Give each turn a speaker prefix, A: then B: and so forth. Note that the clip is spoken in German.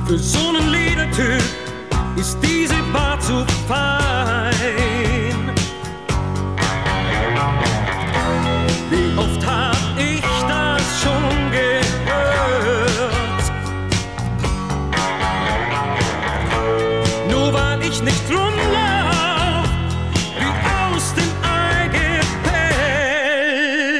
A: Für so einen Liedertyp ist diese Bar zu fein. Wie oft hab ich das schon gehört? Nur weil ich nicht